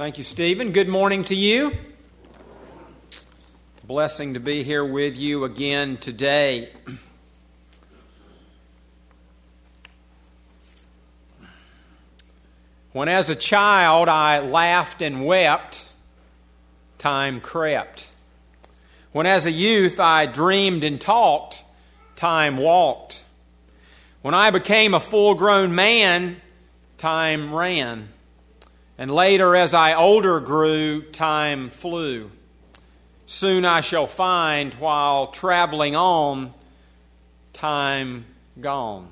Thank you, Stephen. Good morning to you. Blessing to be here with you again today. When as a child I laughed and wept, time crept. When as a youth I dreamed and talked, time walked. When I became a full-grown man, time ran. And later, as I older grew, time flew. Soon I shall find, while traveling on, time gone.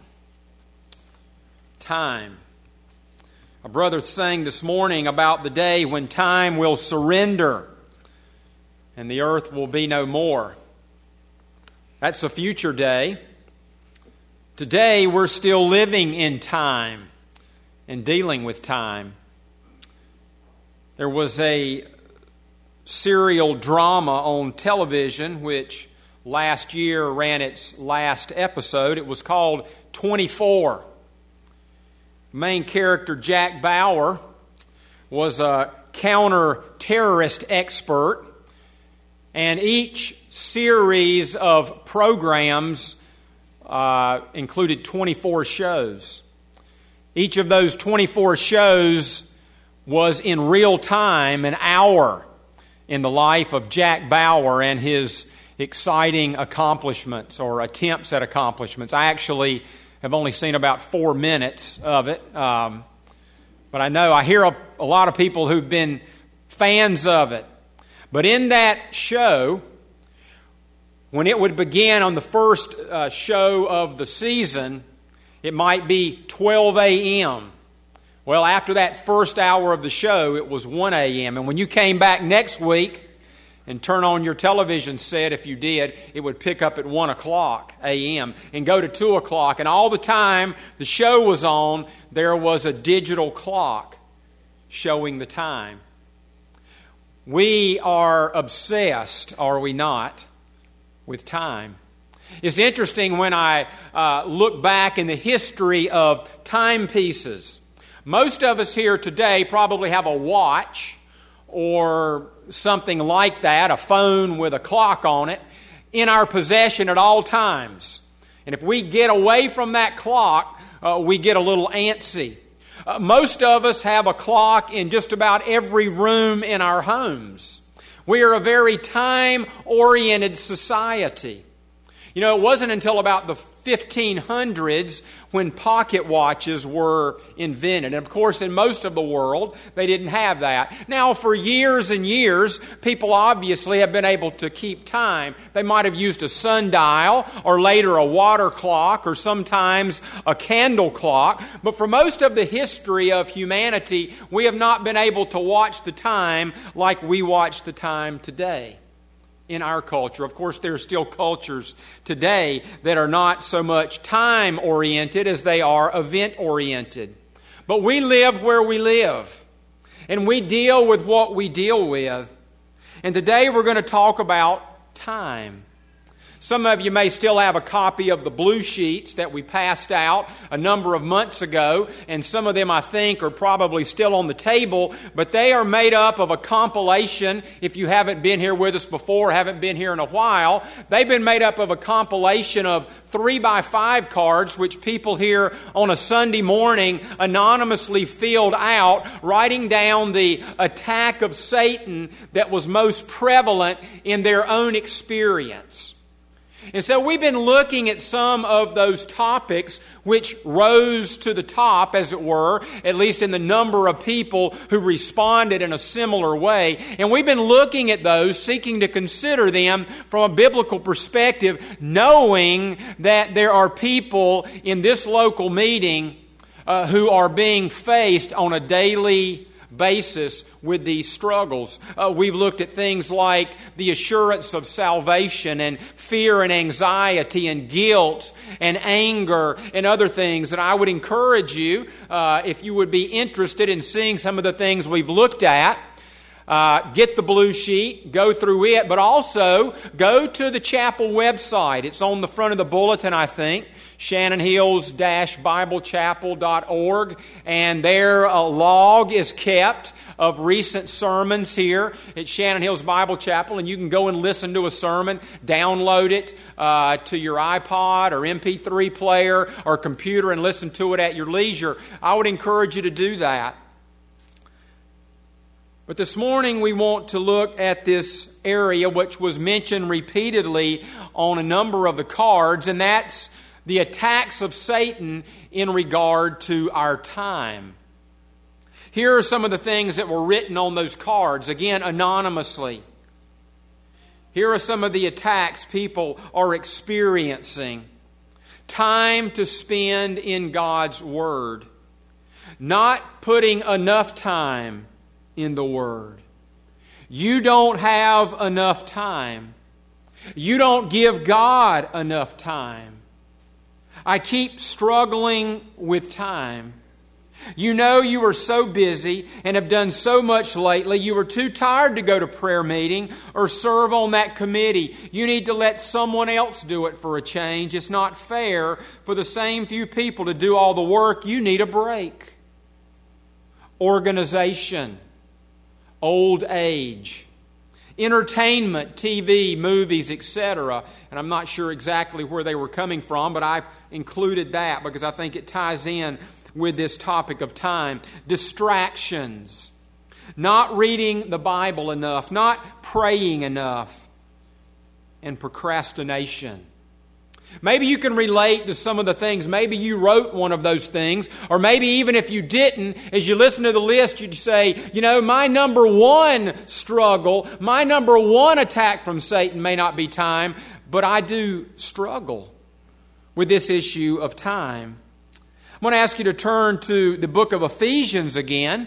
Time. A brother sang this morning about the day when time will surrender and the earth will be no more. That's a future day. Today, we're still living in time and dealing with time. There was a serial drama on television which last year ran its last episode. It was called 24. Main character Jack Bauer was a counter-terrorist expert, and each series of programs included 24 shows. Each of those 24 shows was in real time an hour in the life of Jack Bauer and his exciting accomplishments or attempts at accomplishments. I actually have only seen about 4 minutes of it, but I hear a lot of people who've been fans of it. But in that show, when it would begin on the first show of the season, it might be 12 a.m., Well, after that first hour of the show, it was 1 a.m. And when you came back next week and turn on your television set, if you did, it would pick up at 1 o'clock a.m. and go to 2 o'clock. And all the time the show was on, there was a digital clock showing the time. We are obsessed, are we not, with time. It's interesting when I look back in the history of timepieces. Most of us here today probably have a watch or something like that, a phone with a clock on it, in our possession at all times. And if we get away from that clock, we get a little antsy. Most of us have a clock in just about every room in our homes. We are a very time-oriented society. You know, it wasn't until about the 1500s when pocket watches were invented. And of course, in most of the world, they didn't have that. Now, for years and years, people obviously have been able to keep time. They might have used a sundial, or later a water clock, or sometimes a candle clock. But for most of the history of humanity, we have not been able to watch the time like we watch the time today. In our culture. Of course, there are still cultures today that are not so much time-oriented as they are event-oriented. But we live where we live, and we deal with what we deal with. And today we're going to talk about time. Some of you may still have a copy of the blue sheets that we passed out a number of months ago, and some of them I think are probably still on the table, but they are made up of a compilation. If you haven't been here with us before, haven't been here in a while, they've been made up of a compilation of 3x5 cards, which people here on a Sunday morning anonymously filled out, writing down the attack of Satan that was most prevalent in their own experience. And so we've been looking at some of those topics which rose to the top, as it were, at least in the number of people who responded in a similar way. And we've been looking at those, seeking to consider them from a biblical perspective, knowing that there are people in this local meeting who are being faced on a daily basis with these struggles. We've looked at things like the assurance of salvation and fear and anxiety and guilt and anger and other things. And I would encourage you, if you would be interested in seeing some of the things we've looked at, get the blue sheet, go through it, but also go to the chapel website. It's on the front of the bulletin, I think. shannonhills-biblechapel.org, and their log is kept of recent sermons here at Shannon Hills Bible Chapel, and you can go and listen to a sermon, download it to your iPod or MP3 player or computer and listen to it at your leisure. I would encourage you to do that. But this morning we want to look at this area which was mentioned repeatedly on a number of the cards, and that's the attacks of Satan in regard to our time. Here are some of the things that were written on those cards, again, anonymously. Here are some of the attacks people are experiencing. Time to spend in God's Word. Not putting enough time in the Word. You don't have enough time. You don't give God enough time. I keep struggling with time. You know you are so busy and have done so much lately, you are too tired to go to prayer meeting or serve on that committee. You need to let someone else do it for a change. It's not fair for the same few people to do all the work. You need a break. Organization. Old age, entertainment, TV, movies, etc. And I'm not sure exactly where they were coming from, but I've included that because I think it ties in with this topic of time. Distractions, not reading the Bible enough, not praying enough, and procrastination. Maybe you can relate to some of the things. Maybe you wrote one of those things. Or maybe even if you didn't, as you listen to the list, you'd say, you know, my number one struggle, my number one attack from Satan may not be time, but I do struggle with this issue of time. I'm going to ask you to turn to the book of Ephesians again.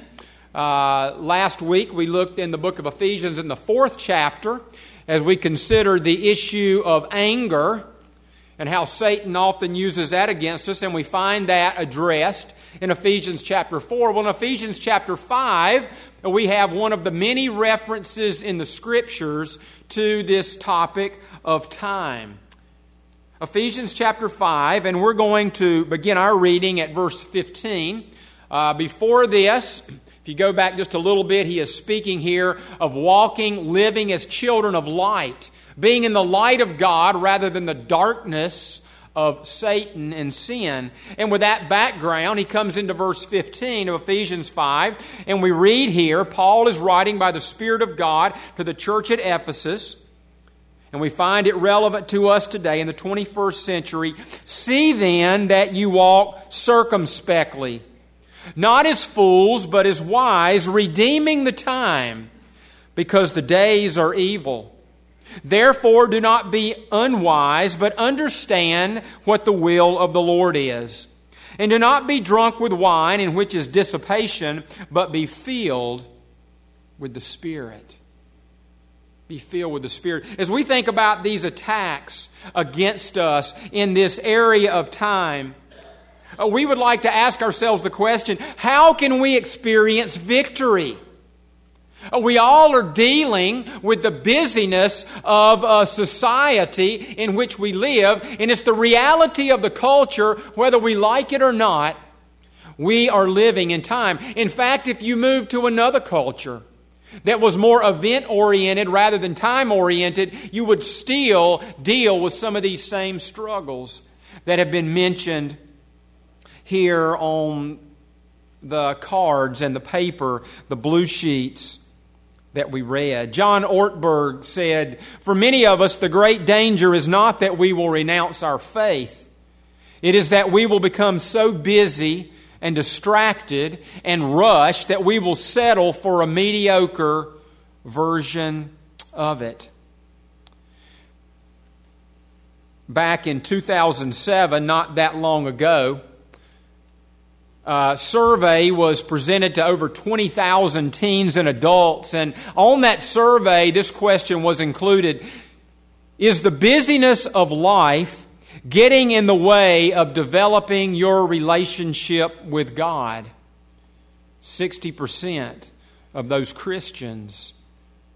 Last week we looked in the book of Ephesians in the 4th chapter as we considered the issue of anger and how Satan often uses that against us, and we find that addressed in Ephesians chapter 4. Well, in Ephesians chapter 5, we have one of the many references in the Scriptures to this topic of time. Ephesians chapter 5, and we're going to begin our reading at verse 15. Before this, if you go back just a little bit, he is speaking here of walking, living as children of light, being in the light of God rather than the darkness of Satan and sin. And with that background, he comes into verse 15 of Ephesians 5, and we read here, Paul is writing by the Spirit of God to the church at Ephesus, and we find it relevant to us today in the 21st century. See then that you walk circumspectly, not as fools, but as wise, redeeming the time, because the days are evil. Therefore, do not be unwise, but understand what the will of the Lord is. And do not be drunk with wine, in which is dissipation, but be filled with the Spirit. Be filled with the Spirit. As we think about these attacks against us in this area of time, we would like to ask ourselves the question, how can we experience victory? We all are dealing with the busyness of society in which we live, and it's the reality of the culture, whether we like it or not. We are living in time. In fact, if you move to another culture that was more event-oriented rather than time-oriented, you would still deal with some of these same struggles that have been mentioned here on the cards and the paper, the blue sheets that we read. John Ortberg said, "For many of us, the great danger is not that we will renounce our faith. It is that we will become so busy and distracted and rushed that we will settle for a mediocre version of it." Back in 2007, not that long ago, a survey was presented to over 20,000 teens and adults, and on that survey, this question was included: is the busyness of life getting in the way of developing your relationship with God? 60% of those Christians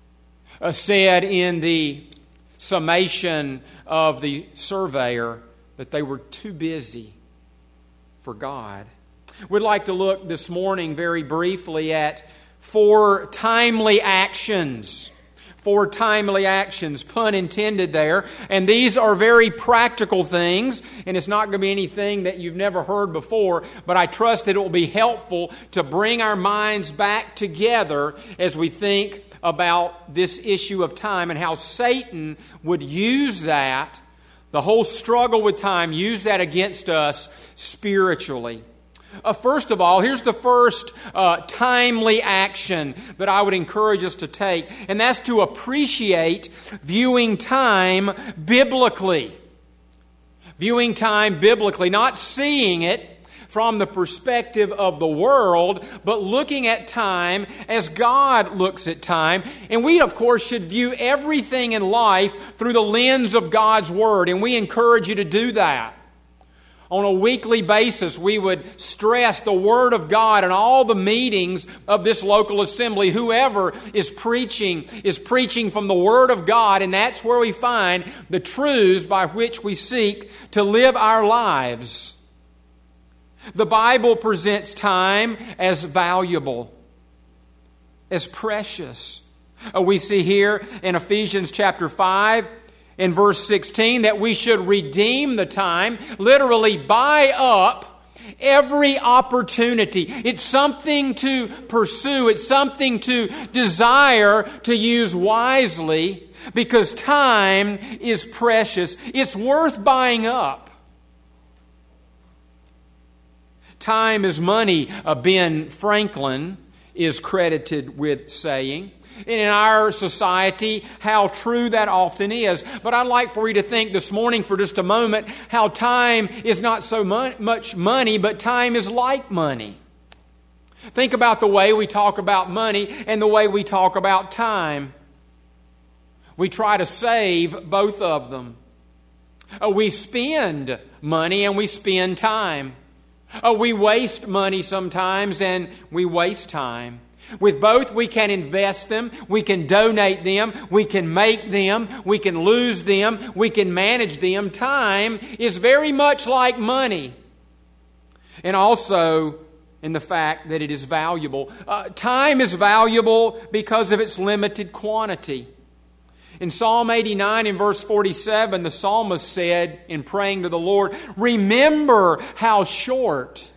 said in the summation of the surveyor that they were too busy for God. We'd like to look this morning very briefly at 4 timely actions. 4 timely actions, pun intended there. And these are very practical things, and it's not going to be anything that you've never heard before, but I trust that it will be helpful to bring our minds back together as we think about this issue of time and how Satan would use that, the whole struggle with time, use that against us spiritually. First of all, here's the first timely action that I would encourage us to take, and that's to appreciate viewing time biblically. Viewing time biblically, not seeing it from the perspective of the world, but looking at time as God looks at time. And we, of course, should view everything in life through the lens of God's Word, and we encourage you to do that. On a weekly basis, we would stress the Word of God in all the meetings of this local assembly. Whoever is preaching from the Word of God, and that's where we find the truths by which we seek to live our lives. The Bible presents time as valuable, as precious. We see here in Ephesians chapter 5, in verse 16, that we should redeem the time, literally buy up every opportunity. It's something to pursue. It's something to desire to use wisely, because time is precious. It's worth buying up. Time is money, Ben Franklin is credited with saying. In our society, how true that often is. But I'd like for you to think this morning for just a moment how time is not so much money, but time is like money. Think about the way we talk about money and the way we talk about time. We try to save both of them. We spend money and we spend time. We waste money sometimes and we waste time. With both, we can invest them, we can donate them, we can make them, we can lose them, we can manage them. Time is very much like money. And also in the fact that it is valuable. Time is valuable because of its limited quantity. In Psalm 89 in verse 47, the psalmist said in praying to the Lord, "Remember how short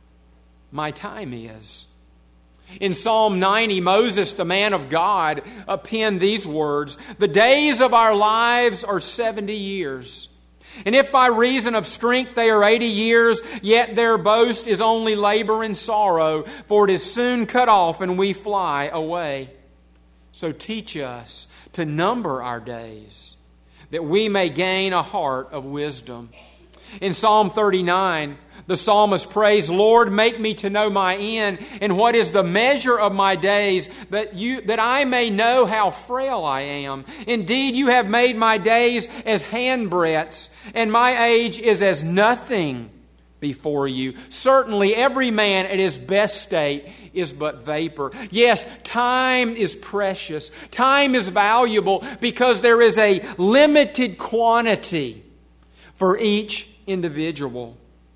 my time is." In Psalm 90, Moses, the man of God, penned these words, "The days of our lives are 70 years. And if by reason of strength they are 80 years, yet their boast is only labor and sorrow, for it is soon cut off and we fly away. So teach us to number our days, that we may gain a heart of wisdom." In Psalm 39, the psalmist prays, "Lord, make me to know my end, and what is the measure of my days, that I may know how frail I am. Indeed, you have made my days as handbreadths, and my age is as nothing before you. Certainly, every man at his best state is but vapor." Yes, time is precious. Time is valuable because there is a limited quantity for each individual.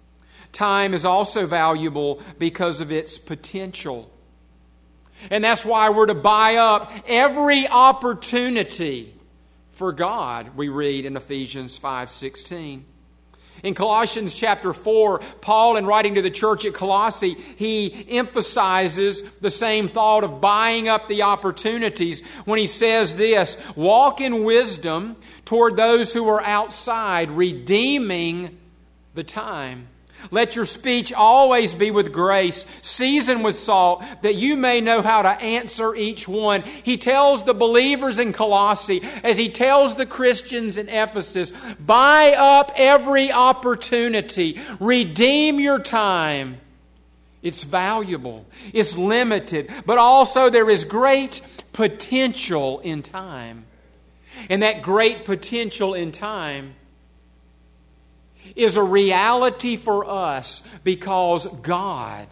Time is also valuable because of its potential. And that's why we're to buy up every opportunity for God, we read in Ephesians 5:16. In Colossians chapter 4, Paul, in writing to the church at Colossae, he emphasizes the same thought of buying up the opportunities when he says this, "Walk in wisdom toward those who are outside, redeeming the time. Let your speech always be with grace, seasoned with salt, that you may know how to answer each one." He tells the believers in Colossae, as he tells the Christians in Ephesus, buy up every opportunity. Redeem your time. It's valuable. It's limited. But also there is great potential in time. And that great potential in time is a reality for us because God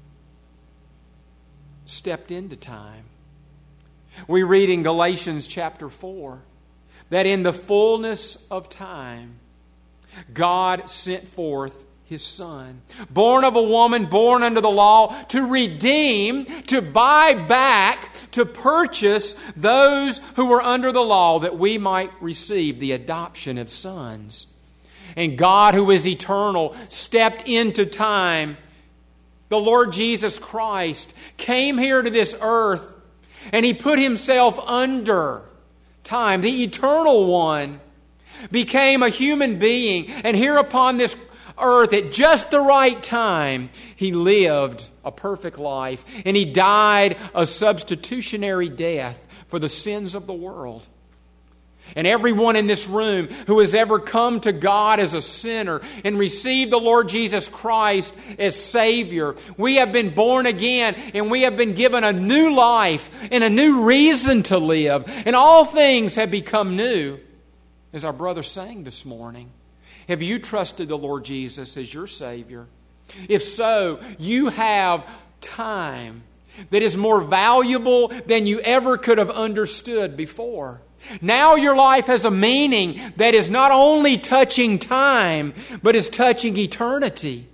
stepped into time. We read in Galatians chapter 4 that in the fullness of time, God sent forth His Son, born of a woman, born under the law, to redeem, to buy back, to purchase those who were under the law, that we might receive the adoption of sons. And God, who is eternal, stepped into time. The Lord Jesus Christ came here to this earth, and He put Himself under time. The Eternal One became a human being, and here upon this earth at just the right time, He lived a perfect life, and He died a substitutionary death for the sins of the world. And everyone in this room who has ever come to God as a sinner and received the Lord Jesus Christ as Savior, we have been born again, and we have been given a new life and a new reason to live, and all things have become new, as our brother sang this morning. Have you trusted the Lord Jesus as your Savior? If so, you have time that is more valuable than you ever could have understood before. Now your life has a meaning that is not only touching time, but is touching eternity.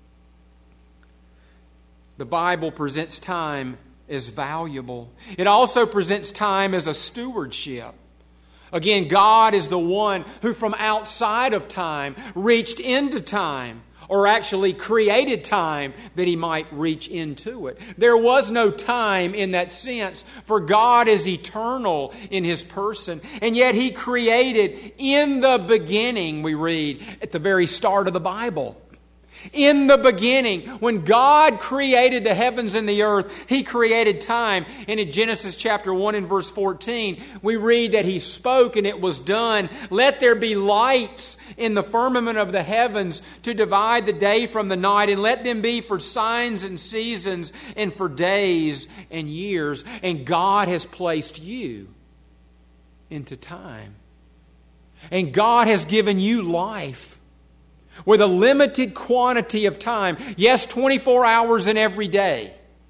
The Bible presents time as valuable. It also presents time as a stewardship. Again, God is the one who from outside of time reached into time, or actually created time that He might reach into it. There was no time in that sense, for God is eternal in His person. And yet He created in the beginning, we read at the very start of the Bible. In the beginning, when God created the heavens and the earth, He created time. And in Genesis chapter 1 and verse 14, we read that He spoke and it was done. Let there be lights in the firmament of the heavens to divide the day from the night, and let them be for signs and seasons and for days and years. And God has placed you into time. And God has given you life with a limited quantity of time. Yes, 24 hours in every day.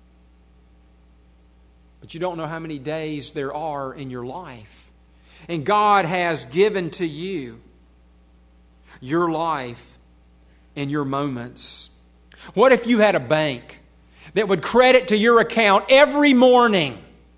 But you don't know how many days there are in your life. And God has given to you your life and your moments. What if you had a bank that would credit to your account every morning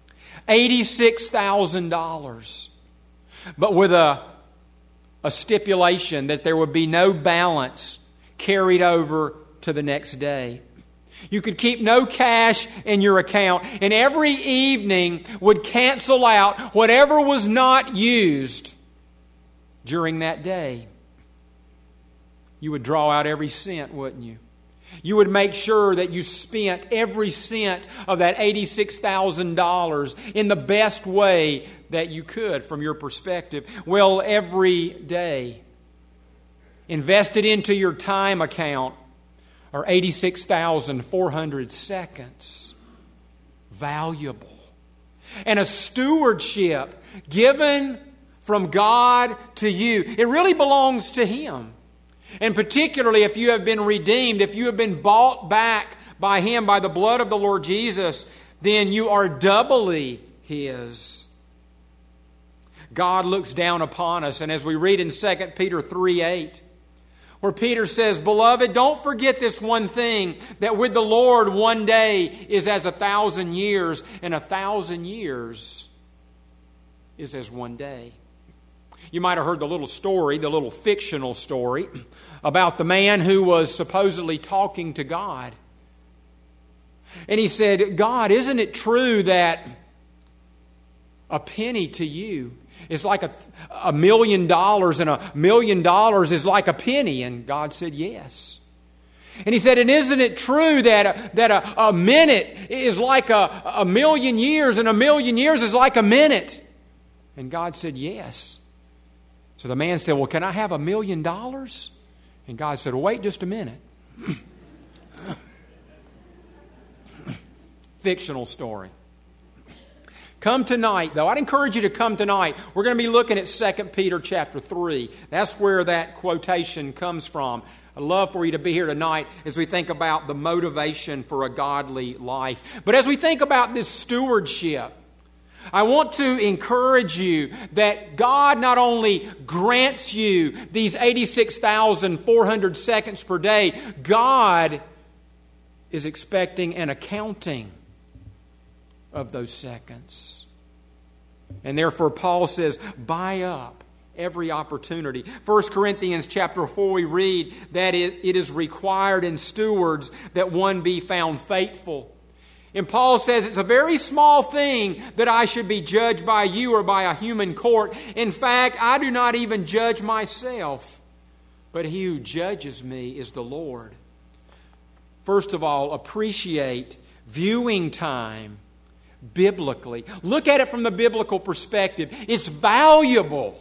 $86,000, but with a stipulation that there would be no balance carried over to the next day? You could keep no cash in your account, and every evening would cancel out whatever was not used during that day. You would draw out every cent, wouldn't you? You would make sure that you spent every cent of that $86,000 in the best way that you could from your perspective. Well, every day invested into your time account are 86,400 seconds. Valuable. And a stewardship given from God to you. It really belongs to Him. And particularly if you have been redeemed, if you have been bought back by Him, by the blood of the Lord Jesus, then you are doubly His. God looks down upon us, and as we read in 2 Peter 3:8, where Peter says, "Beloved, don't forget this one thing, that with the Lord one day is as 1,000 years, and 1,000 years is as one day." You might have heard the little story, the little fictional story, about the man who was supposedly talking to God. And he said, "God, isn't it true that a penny to you is like $1 million, and $1 million is like a penny?" And God said, "Yes." And he said, "And isn't it true that a minute is like a million years, and a million years is like a minute?" And God said, "Yes." So the man said, "Well, can I have $1 million?" And God said, "Well, wait just a minute." Fictional story. Come tonight, though. I'd encourage you to come tonight. We're going to be looking at 2 Peter chapter 3. That's where that quotation comes from. I'd love for you to be here tonight as we think about the motivation for a godly life. But as we think about this stewardship, I want to encourage you that God not only grants you these 86,400 seconds per day, God is expecting an accounting of those seconds. And therefore Paul says, buy up every opportunity. 1 Corinthians chapter 4, we read that it is required in stewards that one be found faithful. And Paul says it's a very small thing that I should be judged by you or by a human court. In fact, I do not even judge myself, but he who judges me is the Lord. First of all, appreciate viewing time biblically. Look at it from the biblical perspective. It's valuable,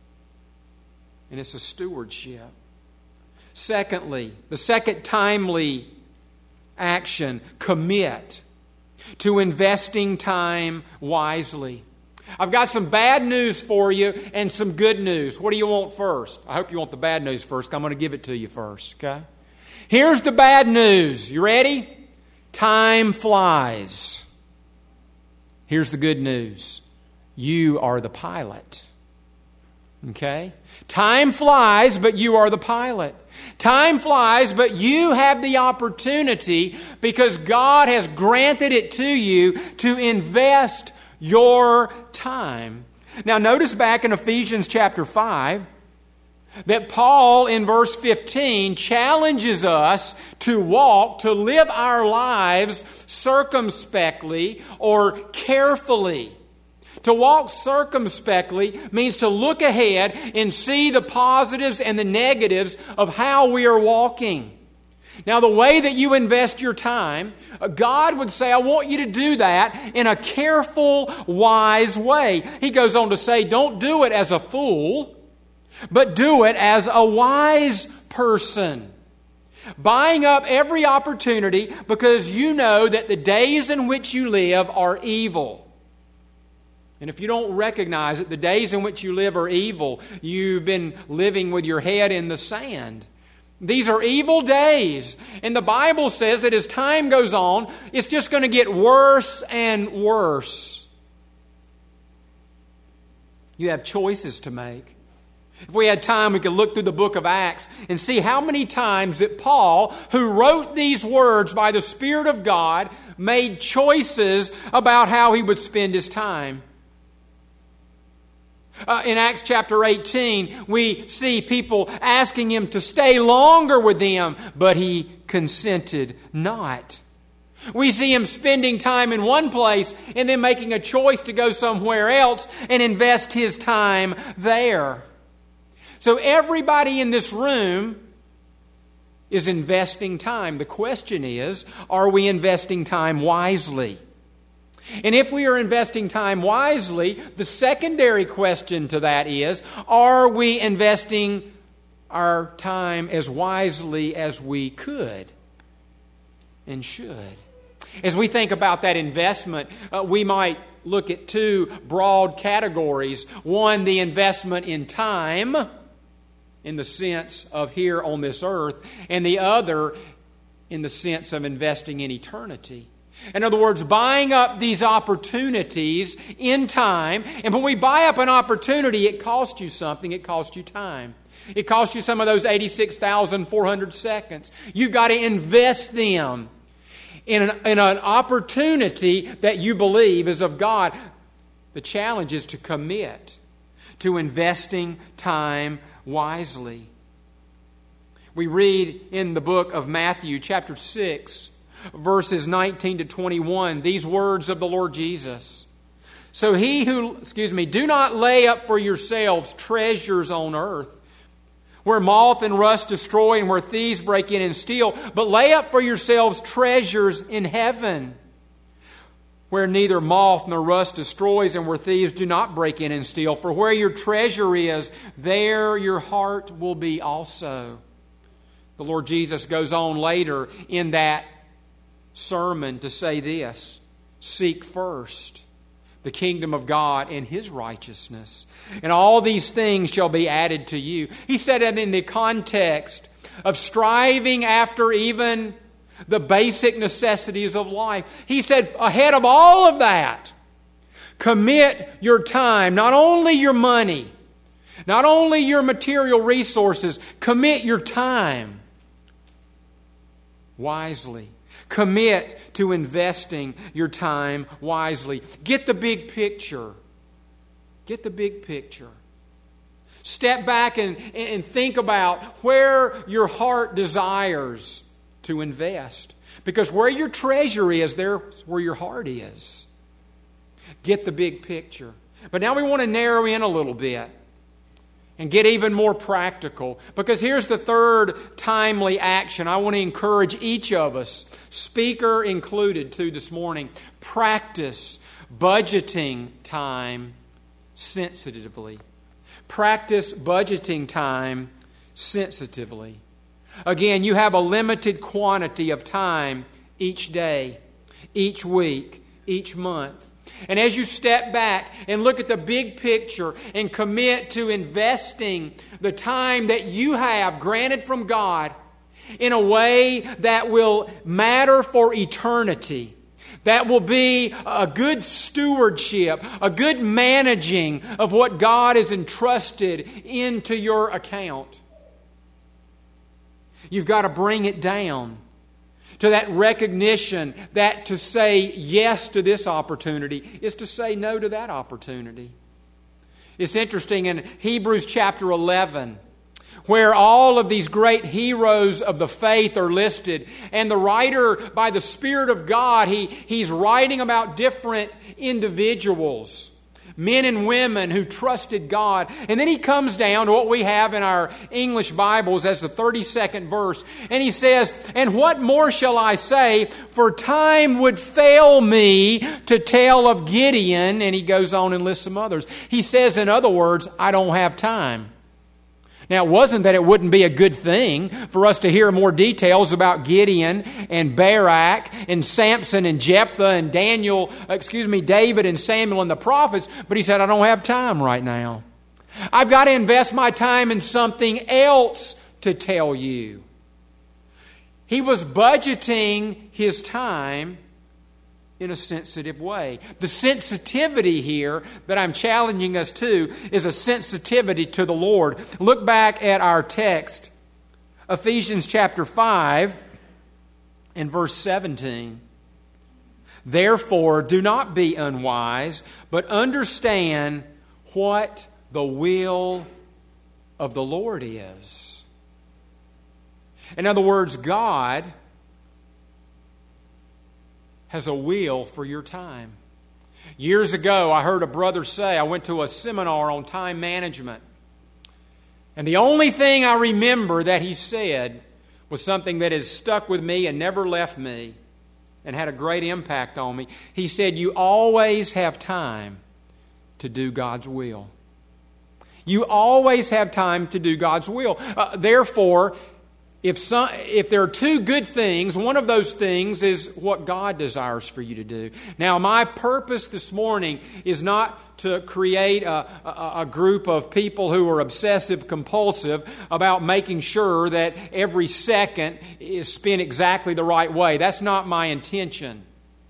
and it's a stewardship. Secondly, the second timely action, commit to investing time wisely. I've got some bad news for you and some good news. What do you want first? I hope you want the bad news first. I'm going to give it to you first, okay? Here's the bad news. You ready? Time flies. Here's the good news. You are the pilot. Okay? Time flies, but you are the pilot. Time flies, but you have the opportunity because God has granted it to you to invest your time. Now notice back in Ephesians chapter 5 that Paul in verse 15 challenges us to live our lives circumspectly or carefully. To walk circumspectly means to look ahead and see the positives and the negatives of how we are walking. Now, the way that you invest your time, God would say, I want you to do that in a careful, wise way. He goes on to say, don't do it as a fool, but do it as a wise person. Buying up every opportunity because you know that the days in which you live are evil. And if you don't recognize it, the days in which you live are evil. You've been living with your head in the sand. These are evil days. And the Bible says that as time goes on, it's just going to get worse and worse. You have choices to make. If we had time, we could look through the book of Acts and see how many times that Paul, who wrote these words by the Spirit of God, made choices about how he would spend his time. In Acts chapter 18, we see people asking him to stay longer with them, but he consented not. We see him spending time in one place and then making a choice to go somewhere else and invest his time there. So everybody in this room is investing time. The question is, are we investing time wisely? And if we are investing time wisely, the secondary question to that is, are we investing our time as wisely as we could and should? As we think about that investment, we might look at two broad categories. One, the investment in time, in the sense of here on this earth, and the other in the sense of investing in eternity. In other words, buying up these opportunities in time. And when we buy up an opportunity, it costs you something. It costs you time. It costs you some of those 86,400 seconds. You've got to invest them in an opportunity that you believe is of God. The challenge is to commit to investing time wisely. We read in the book of Matthew, chapter 6, verses 19 to 21, these words of the Lord Jesus. So do not lay up for yourselves treasures on earth, where moth and rust destroy and where thieves break in and steal, but lay up for yourselves treasures in heaven, where neither moth nor rust destroys and where thieves do not break in and steal. For where your treasure is, there your heart will be also. The Lord Jesus goes on later in that sermon to say this: seek first the kingdom of God and His righteousness, and all these things shall be added to you. He said it in the context of striving after even the basic necessities of life. He said, ahead of all of that, Commit your time, not only your money, not only your material resources. Commit your time wisely. Commit to investing your time wisely. Get the big picture. Get the big picture. Step back and think about where your heart desires to invest. Because where your treasure is, there's where your heart is. Get the big picture. But now we want to narrow in a little bit and get even more practical. Because here's the third timely action I want to encourage each of us, speaker included, to this morning. Practice budgeting time sensitively. Practice budgeting time sensitively. Again, you have a limited quantity of time each day, each week, each month. And as you step back and look at the big picture and commit to investing the time that you have granted from God in a way that will matter for eternity, that will be a good stewardship, a good managing of what God has entrusted into your account. You've got to bring it down to that recognition that to say yes to this opportunity is to say no to that opportunity. It's interesting in Hebrews chapter 11, where all of these great heroes of the faith are listed. And the writer, by the Spirit of God, he's writing about different individuals, men and women who trusted God. And then he comes down to what we have in our English Bibles as the 32nd verse. And he says, "And what more shall I say? For time would fail me to tell of Gideon." And he goes on and lists some others. He says, in other words, I don't have time. Now, it wasn't that it wouldn't be a good thing for us to hear more details about Gideon and Barak and Samson and Jephthah and David and Samuel and the prophets, but he said, I don't have time right now. I've got to invest my time in something else to tell you. He was budgeting his time in a sensitive way. The sensitivity here that I'm challenging us to is a sensitivity to the Lord. Look back at our text, Ephesians chapter 5 and verse 17. "Therefore, do not be unwise, but understand what the will of the Lord is." In other words, God has a will for your time. Years ago, I heard a brother say, I went to a seminar on time management. And the only thing I remember that he said was something that has stuck with me and never left me and had a great impact on me. He said, you always have time to do God's will. You always have time to do God's will. Therefore, if there are two good things, one of those things is what God desires for you to do. Now, my purpose this morning is not to create a group of people who are obsessive-compulsive about making sure that every second is spent exactly the right way. That's not my intention.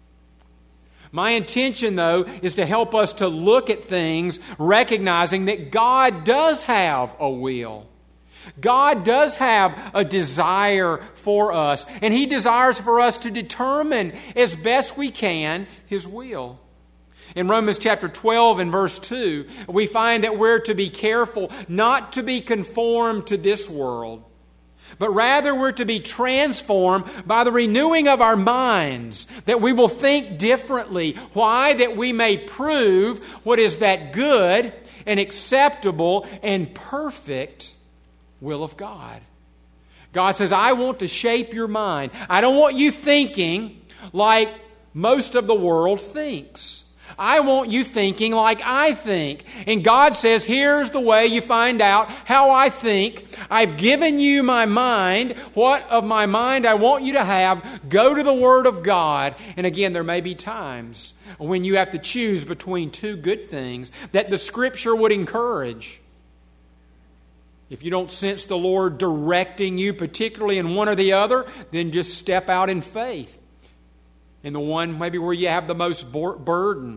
My intention, though, is to help us to look at things recognizing that God does have a will. God does have a desire for us, and He desires for us to determine as best we can His will. In Romans chapter 12 and verse 2, we find that we're to be careful not to be conformed to this world, but rather we're to be transformed by the renewing of our minds, that we will think differently. Why? That we may prove what is that good and acceptable and perfect will of God. God says, I want to shape your mind. I don't want you thinking like most of the world thinks. I want you thinking like I think. And God says, here's the way you find out how I think. I've given you my mind. What of my mind I want you to have. Go to the Word of God. And again, there may be times when you have to choose between two good things that the Scripture would encourage. If you don't sense the Lord directing you, particularly in one or the other, then just step out in faith. In the one maybe where you have the most burden,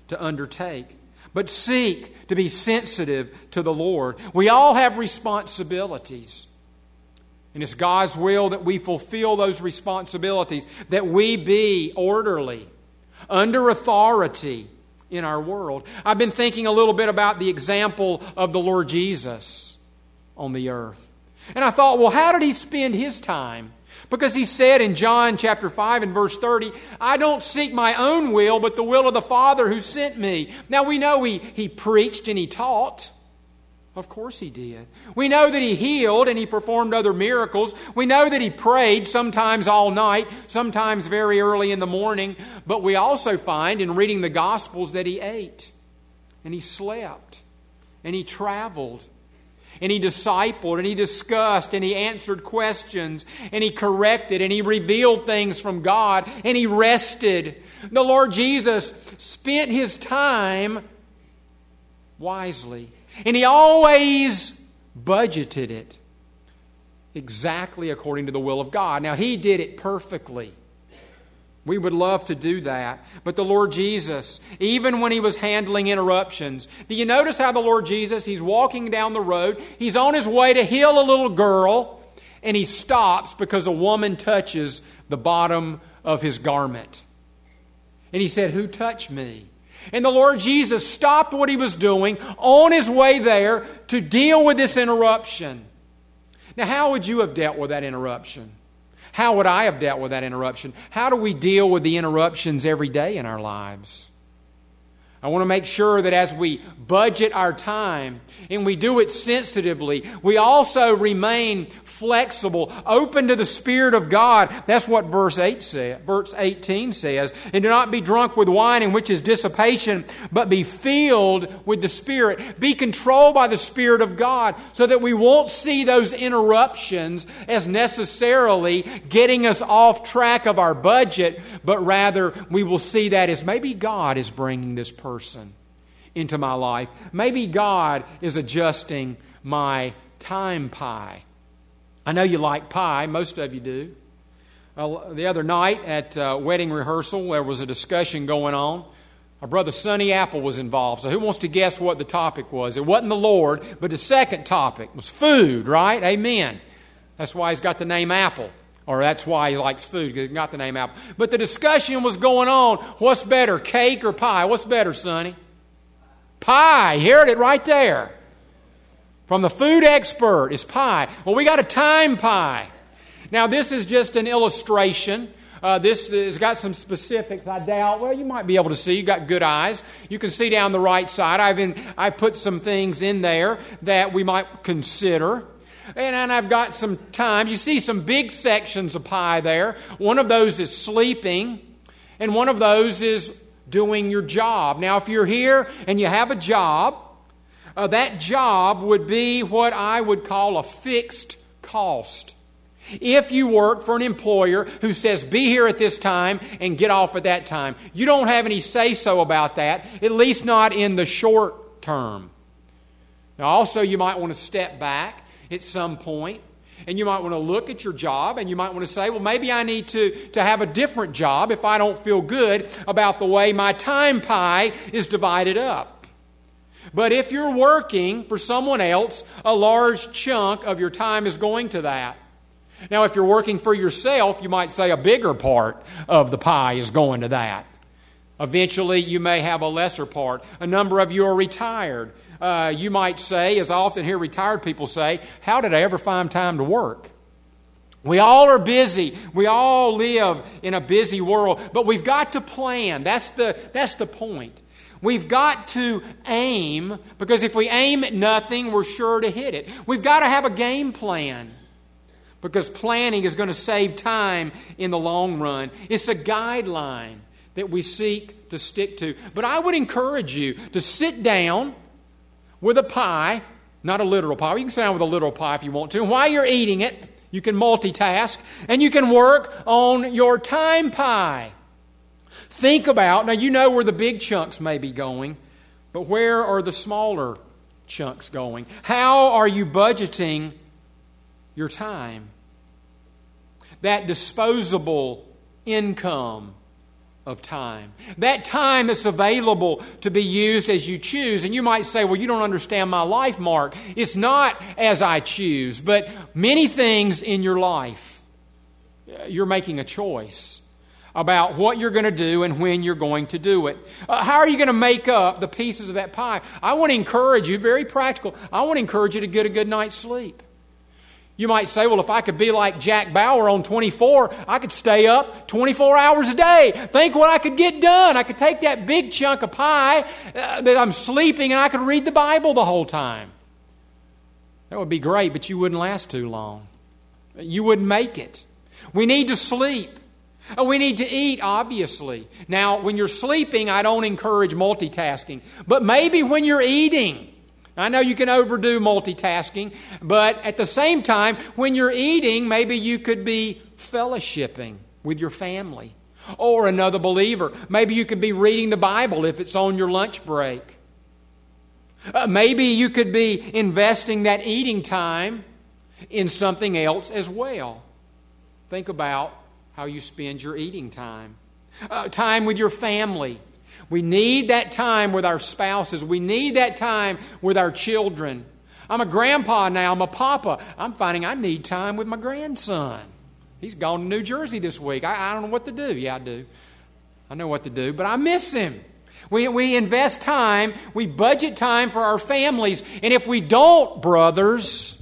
to undertake. But seek to be sensitive to the Lord. We all have responsibilities. And it's God's will that we fulfill those responsibilities, that we be orderly, under authority in our world. I've been thinking a little bit about the example of the Lord Jesus on the earth. And I thought, well, how did He spend His time? Because He said in John chapter 5 and verse 30, I don't seek my own will, but the will of the Father who sent me. Now we know He preached and He taught. Of course He did. We know that He healed and He performed other miracles. We know that He prayed, sometimes all night, sometimes very early in the morning. But we also find in reading the Gospels that He ate and He slept and He traveled. And He discipled, and He discussed, and He answered questions, and He corrected, and He revealed things from God, and He rested. The Lord Jesus spent His time wisely, and He always budgeted it exactly according to the will of God. Now, He did it perfectly. We would love to do that. But the Lord Jesus, even when He was handling interruptions, do you notice how the Lord Jesus, He's walking down the road, He's on His way to heal a little girl, and He stops because a woman touches the bottom of His garment. And He said, who touched me? And the Lord Jesus stopped what He was doing on His way there to deal with this interruption. Now, how would you have dealt with that interruption? How would I have dealt with that interruption? How do we deal with the interruptions every day in our lives? I want to make sure that as we budget our time and we do it sensitively, we also remain flexible, open to the Spirit of God. That's what verse 18 says. And do not be drunk with wine, in which is dissipation, but be filled with the Spirit. Be controlled by the Spirit of God, so that we won't see those interruptions as necessarily getting us off track of our budget, but rather we will see that as maybe God is bringing this person into my life. Maybe God is adjusting my time pie. I know you like pie. Most of you do. The other night at wedding rehearsal, there was a discussion going on. Our brother Sonny Apple was involved. So who wants to guess what the topic was? It wasn't the Lord, but the second topic was food, right? Amen. That's why he's got the name Apple. Or that's why he likes food, because he's got the name Apple. But the discussion was going on. What's better, cake or pie? What's better, Sonny? Pie. You heard it right there. From the food expert is pie. Well, we got a time pie. Now, this is just an illustration. This has got some specifics. I doubt. Well, you might be able to see. You've got good eyes. You can see down the right side. I put some things in there that we might consider. And I've got some times. You see some big sections of pie there. One of those is sleeping, and one of those is doing your job. Now, if you're here and you have a job, that job would be what I would call a fixed cost. If you work for an employer who says, be here at this time and get off at that time, you don't have any say-so about that, at least not in the short term. Now, also, you might want to step back at some point, and you might want to look at your job, and you might want to say, well, maybe I need to have a different job if I don't feel good about the way my time pie is divided up. But if you're working for someone else, a large chunk of your time is going to that. Now, if you're working for yourself, you might say a bigger part of the pie is going to that. Eventually, you may have a lesser part. A number of you are retired. You might say, as I often hear retired people say, how did I ever find time to work? We all are busy. We all live in a busy world. But we've got to plan. That's the point. We've got to aim, because if we aim at nothing, we're sure to hit it. We've got to have a game plan, because planning is going to save time in the long run. It's a guideline that we seek to stick to. But I would encourage you to sit down with a pie, not a literal pie. You can sit down with a literal pie if you want to. And while you're eating it, you can multitask, and you can work on your time pie. Think about, now you know where the big chunks may be going, but where are the smaller chunks going? How are you budgeting your time? That disposable income of time. That time that's available to be used as you choose. And you might say, well, you don't understand my life, Mark. It's not as I choose, but many things in your life, you're making a choice about what you're going to do and when you're going to do it. How are you going to make up the pieces of that pie? I want to encourage you, very practical, I want to encourage you to get a good night's sleep. You might say, well, if I could be like Jack Bauer on 24, I could stay up 24 hours a day. Think what I could get done. I could take that big chunk of pie that I'm sleeping and I could read the Bible the whole time. That would be great, but you wouldn't last too long. You wouldn't make it. We need to sleep. We need to eat, obviously. Now, when you're sleeping, I don't encourage multitasking. But maybe when you're eating, I know you can overdo multitasking, but at the same time, when you're eating, maybe you could be fellowshipping with your family or another believer. Maybe you could be reading the Bible if it's on your lunch break. Maybe you could be investing that eating time in something else as well. Think about how you spend your eating time. Time with your family. We need that time with our spouses. We need that time with our children. I'm a grandpa now. I'm a papa. I'm finding I need time with my grandson. He's gone to New Jersey this week. I don't know what to do. Yeah, I do. I know what to do, but I miss him. We invest time. We budget time for our families. And if we don't, brothers,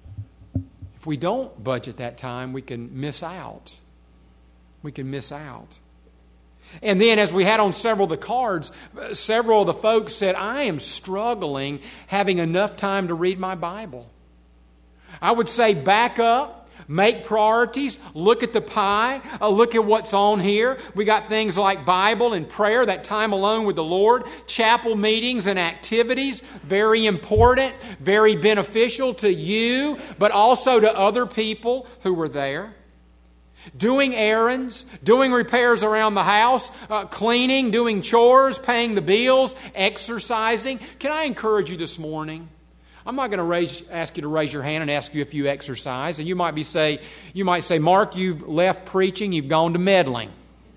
if we don't budget that time, we can miss out. We can miss out. And then as we had on several of the cards, several of the folks said, I am struggling having enough time to read my Bible. I would say back up, make priorities, look at the pie, look at what's on here. We got things like Bible and prayer, that time alone with the Lord, chapel meetings and activities, very important, very beneficial to you, but also to other people who were there. Doing errands, doing repairs around the house, cleaning, doing chores, paying the bills, exercising. Can I encourage you this morning? I'm not going to ask you to raise your hand and ask you if you exercise. And you might say, Mark, you've left preaching, you've gone to meddling.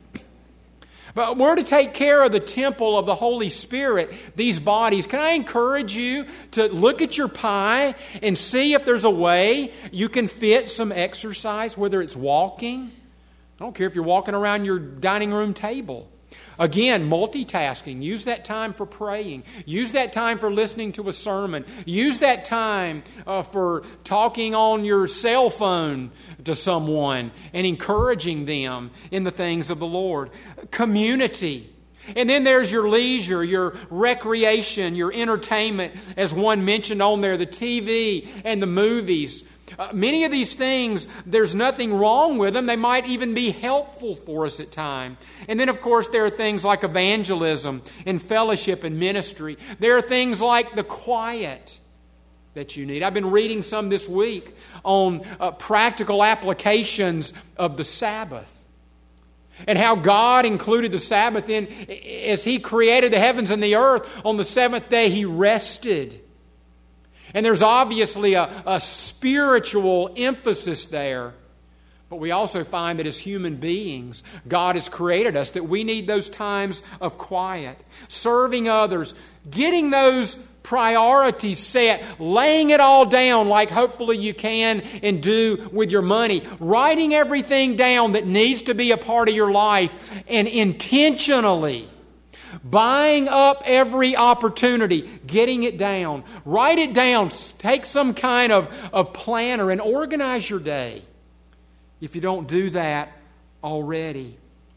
But we're to take care of the temple of the Holy Spirit, these bodies. Can I encourage you to look at your pie and see if there's a way you can fit some exercise, whether it's walking. I don't care if you're walking around your dining room table. Again, multitasking. Use that time for praying. Use that time for listening to a sermon. Use that time for talking on your cell phone to someone and encouraging them in the things of the Lord. Community. And then there's your leisure, your recreation, your entertainment, as one mentioned on there, the TV and the movies. Many of these things, there's nothing wrong with them. They might even be helpful for us at times. And then, of course, there are things like evangelism and fellowship and ministry. There are things like the quiet that you need. I've been reading some this week on practical applications of the Sabbath and how God included the Sabbath in as He created the heavens and the earth. On the seventh day, He rested. And there's obviously a spiritual emphasis there. But we also find that as human beings, God has created us, that we need those times of quiet, serving others, getting those priorities set, laying it all down like hopefully you can and do with your money, writing everything down that needs to be a part of your life, and intentionally buying up every opportunity, getting it down. Write it down. Take some kind of planner and organize your day if you don't do that already.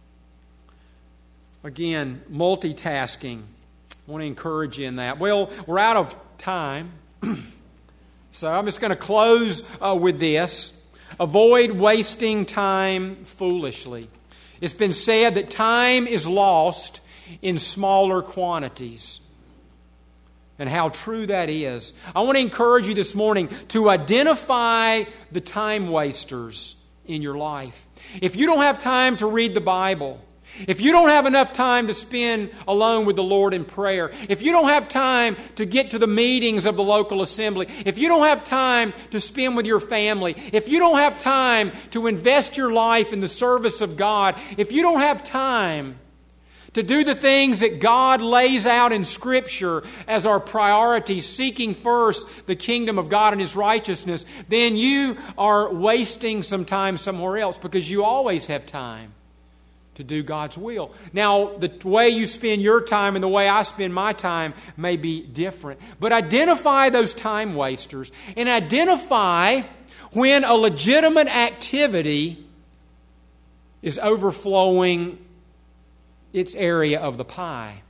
Again, multitasking. I want to encourage you in that. Well, we're out of time, so I'm just going to close with this. Avoid wasting time foolishly. It's been said that time is lost in smaller quantities. And how true that is. I want to encourage you this morning to identify the time wasters in your life. If you don't have time to read the Bible, if you don't have enough time to spend alone with the Lord in prayer, if you don't have time to get to the meetings of the local assembly, if you don't have time to spend with your family, if you don't have time to invest your life in the service of God, if you don't have time to do the things that God lays out in Scripture as our priorities, seeking first the kingdom of God and His righteousness, then you are wasting some time somewhere else, because you always have time to do God's will. Now, the way you spend your time and the way I spend my time may be different. But identify those time wasters and identify when a legitimate activity is overflowing its area of the pie.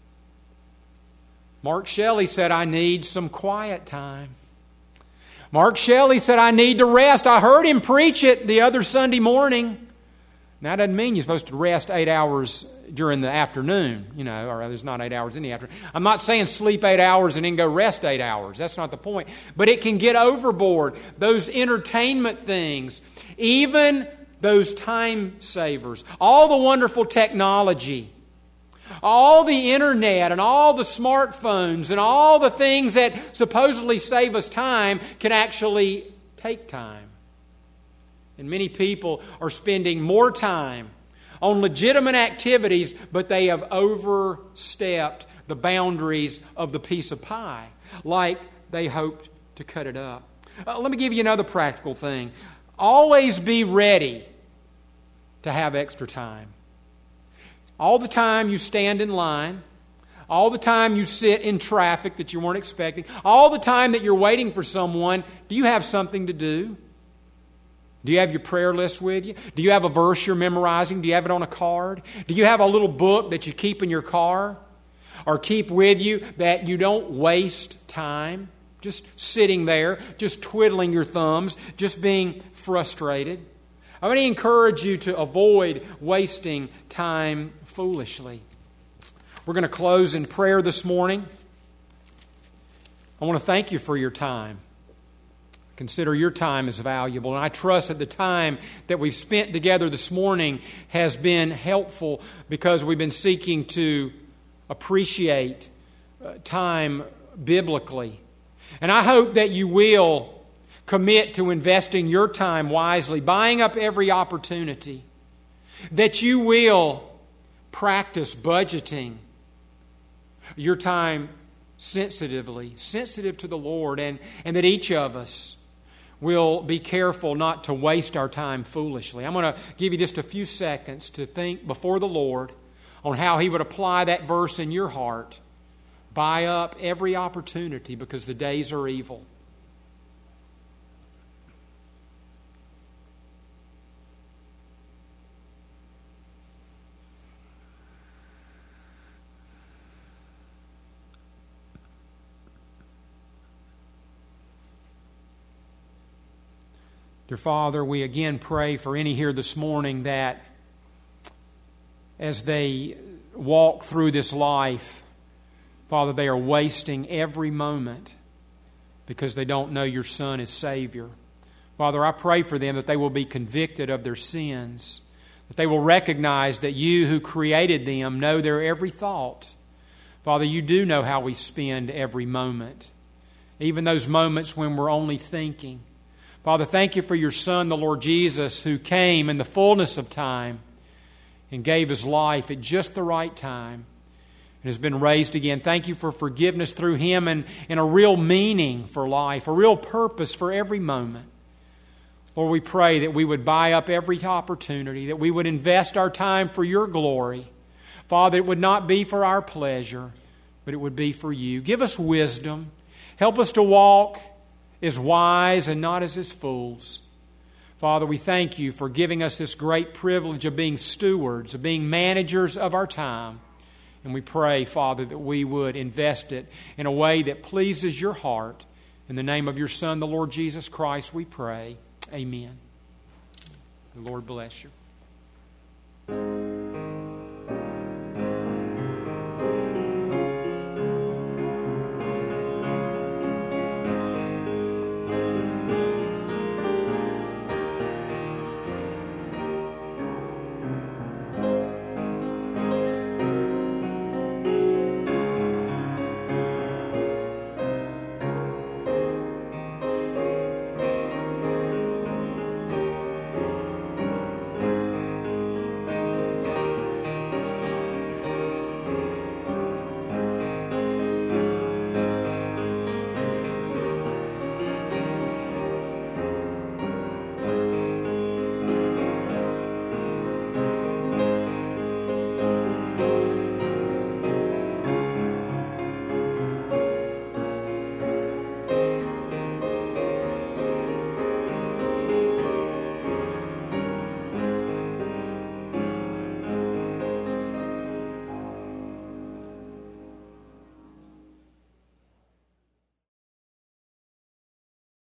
Mark Shelley said, I need some quiet time. Mark Shelley said, I need to rest. I heard him preach it the other Sunday morning. Now, that doesn't mean you're supposed to rest 8 hours during the afternoon, or there's not 8 hours in the afternoon. I'm not saying sleep 8 hours and then go rest 8 hours. That's not the point. But it can get overboard. Those entertainment things, even those time savers, all the wonderful technology, all the internet and all the smartphones and all the things that supposedly save us time can actually take time. And many people are spending more time on legitimate activities, but they have overstepped the boundaries of the piece of pie, like they hoped to cut it up. Let me give you another practical thing. Always be ready to have extra time. All the time you stand in line, all the time you sit in traffic that you weren't expecting, all the time that you're waiting for someone, do you have something to do? Do you have your prayer list with you? Do you have a verse you're memorizing? Do you have it on a card? Do you have a little book that you keep in your car or keep with you that you don't waste time just sitting there, just twiddling your thumbs, just being frustrated? I want to encourage you to avoid wasting time foolishly. We're going to close in prayer this morning. I want to thank you for your time. Consider your time as valuable. And I trust that the time that we've spent together this morning has been helpful, because we've been seeking to appreciate time biblically. And I hope that you will commit to investing your time wisely, buying up every opportunity, that you will practice budgeting your time sensitively, sensitive to the Lord, and that each of us will be careful not to waste our time foolishly. I'm going to give you just a few seconds to think before the Lord on how He would apply that verse in your heart. Buy up every opportunity, because the days are evil. Dear Father, we again pray for any here this morning that as they walk through this life, Father, they are wasting every moment because they don't know your Son as Savior. Father, I pray for them that they will be convicted of their sins, that they will recognize that you who created them know their every thought. Father, you do know how we spend every moment, even those moments when we're only thinking. Father, thank you for your Son, the Lord Jesus, who came in the fullness of time and gave His life at just the right time and has been raised again. Thank you for forgiveness through Him and a real meaning for life, a real purpose for every moment. Lord, we pray that we would buy up every opportunity, that we would invest our time for your glory. Father, it would not be for our pleasure, but it would be for you. Give us wisdom. Help us to walk as wise and not as fools. Father, we thank you for giving us this great privilege of being stewards, of being managers of our time. And we pray, Father, that we would invest it in a way that pleases your heart. In the name of your Son, the Lord Jesus Christ, we pray. Amen. The Lord bless you.